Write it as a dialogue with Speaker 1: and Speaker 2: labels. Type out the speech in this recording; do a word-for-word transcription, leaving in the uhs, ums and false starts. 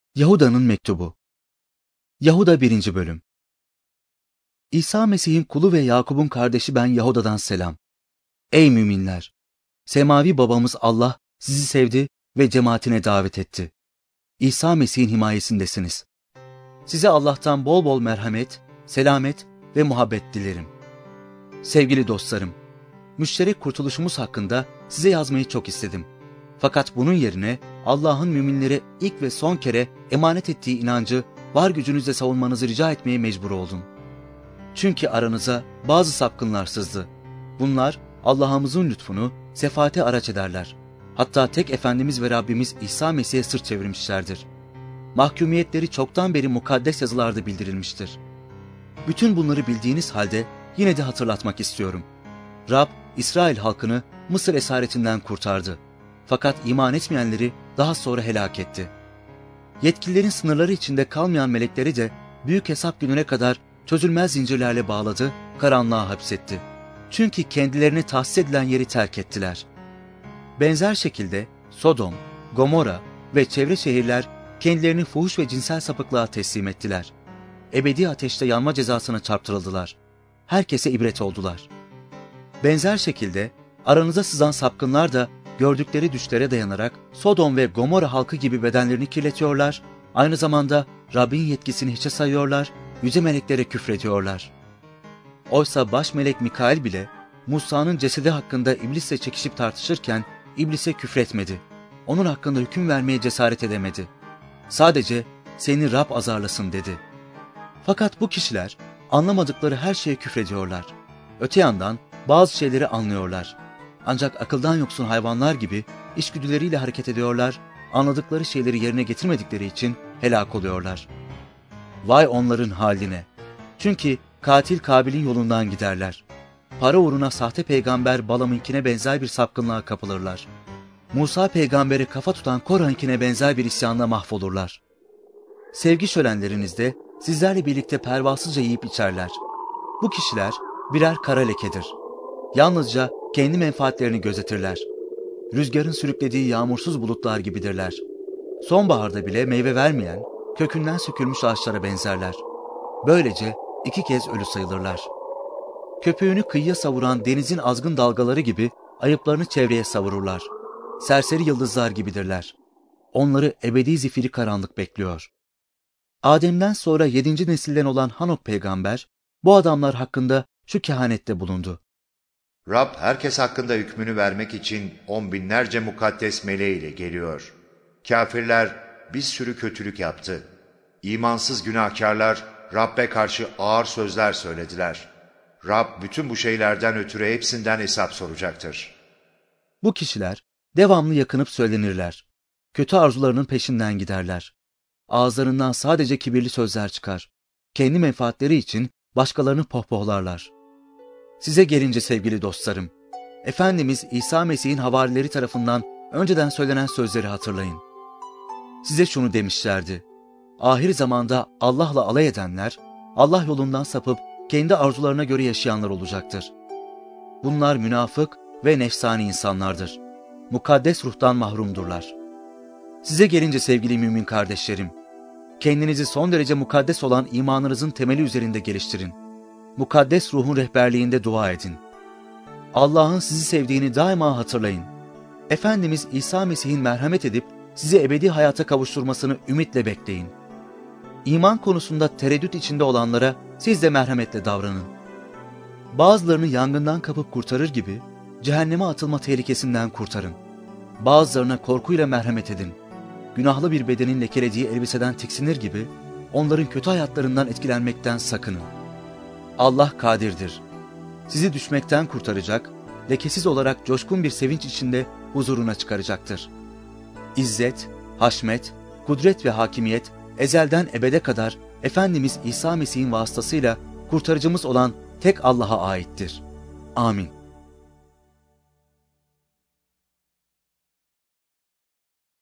Speaker 1: Yahuda'nın Mektubu. Yahuda birinci Bölüm. İsa Mesih'in kulu ve Yakup'un kardeşi ben Yahuda'dan selam. Ey müminler! Semavi babamız Allah sizi sevdi ve cemaatine davet etti. İsa Mesih'in himayesindesiniz. Size Allah'tan bol bol merhamet, selamet ve muhabbet dilerim. Sevgili dostlarım, müşterek kurtuluşumuz hakkında size yazmayı çok istedim. Fakat bunun yerine Allah'ın müminlere ilk ve son kere emanet ettiği inancı var gücünüzle savunmanızı rica etmeye mecbur oldum. Çünkü aranıza bazı sapkınlar sızdı. Bunlar Allah'ımızın lütfunu sefaate araç ederler. Hatta tek Efendimiz ve Rabbimiz İsa Mesih'e sırt çevirmişlerdir. Mahkumiyetleri çoktan beri mukaddes yazılarda bildirilmiştir. Bütün bunları bildiğiniz halde yine de hatırlatmak istiyorum. Rab, İsrail halkını Mısır esaretinden kurtardı. Fakat iman etmeyenleri daha sonra helak etti. Yetkililerin sınırları içinde kalmayan melekleri de büyük hesap gününe kadar çözülmez zincirlerle bağladı, karanlığa hapsetti. Çünkü kendilerine tahsis edilen yeri terk ettiler. Benzer şekilde Sodom, Gomorra ve çevre şehirler kendilerini fuhuş ve cinsel sapıklığa teslim ettiler. Ebedi ateşte yanma cezasına çarptırıldılar. Herkese ibret oldular. Benzer şekilde aranıza sızan sapkınlar da gördükleri düşlere dayanarak Sodom ve Gomorra halkı gibi bedenlerini kirletiyorlar, aynı zamanda Rabbin yetkisini hiçe sayıyorlar, yüce meleklere küfrediyorlar. Oysa baş melek Mikail bile Musa'nın cesedi hakkında iblisle çekişip tartışırken iblise küfretmedi. Onun hakkında hüküm vermeye cesaret edemedi. Sadece seni Rab azarlasın dedi. Fakat bu kişiler anlamadıkları her şeye küfrediyorlar. Öte yandan bazı şeyleri anlıyorlar. Ancak akıldan yoksun hayvanlar gibi içgüdüleriyle hareket ediyorlar, anladıkları şeyleri yerine getirmedikleri için helak oluyorlar. Vay onların haline! Çünkü katil Kabil'in yolundan giderler. Para uğruna sahte peygamber Balam'ınkine benzer bir sapkınlığa kapılırlar. Musa peygambere kafa tutan Korah'ınkine benzer bir isyanla mahvolurlar. Sevgi şölenlerinizde sizlerle birlikte pervasızca yiyip içerler. Bu kişiler birer kara lekedir. Yalnızca kendi menfaatlerini gözetirler. Rüzgarın sürüklediği yağmursuz bulutlar gibidirler. Sonbaharda bile meyve vermeyen, kökünden sökülmüş ağaçlara benzerler. Böylece iki kez ölü sayılırlar. Köpüğünü kıyıya savuran denizin azgın dalgaları gibi ayıplarını çevreye savururlar. Serseri yıldızlar gibidirler. Onları ebedi zifiri karanlık bekliyor. Adem'den sonra yedinci nesilden olan Hanok peygamber, bu adamlar hakkında şu kehanette bulundu.
Speaker 2: Rab herkes hakkında hükmünü vermek için on binlerce mukaddes meleğiyle geliyor. Kafirler bir sürü kötülük yaptı. İmansız günahkarlar Rab'be karşı ağır sözler söylediler. Rab bütün bu şeylerden ötürü hepsinden hesap soracaktır.
Speaker 1: Bu kişiler devamlı yakınıp söylenirler. Kötü arzularının peşinden giderler. Ağızlarından sadece kibirli sözler çıkar. Kendi menfaatleri için başkalarını pohpohlarlar. Size gelince sevgili dostlarım, Efendimiz İsa Mesih'in havarileri tarafından önceden söylenen sözleri hatırlayın. Size şunu demişlerdi: ahir zamanda Allah'la alay edenler, Allah yolundan sapıp kendi arzularına göre yaşayanlar olacaktır. Bunlar münafık ve nefsani insanlardır. Mukaddes ruhtan mahrumdurlar. Size gelince sevgili mümin kardeşlerim, kendinizi son derece mukaddes olan imanınızın temeli üzerinde geliştirin. Mukaddes ruhun rehberliğinde dua edin. Allah'ın sizi sevdiğini daima hatırlayın. Efendimiz İsa Mesih'in merhamet edip sizi ebedi hayata kavuşturmasını ümitle bekleyin. İman konusunda tereddüt içinde olanlara siz de merhametle davranın. Bazılarını yangından kapıp kurtarır gibi cehenneme atılma tehlikesinden kurtarın. Bazılarına korkuyla merhamet edin. Günahlı bir bedenin lekelediği elbiseden tiksinir gibi onların kötü hayatlarından etkilenmekten sakının. Allah kadirdir. Sizi düşmekten kurtaracak, lekesiz olarak coşkun bir sevinç içinde huzuruna çıkaracaktır. İzzet, haşmet, kudret ve hakimiyet ezelden ebede kadar Efendimiz İsa Mesih'in vasıtasıyla kurtarıcımız olan tek Allah'a aittir. Amin.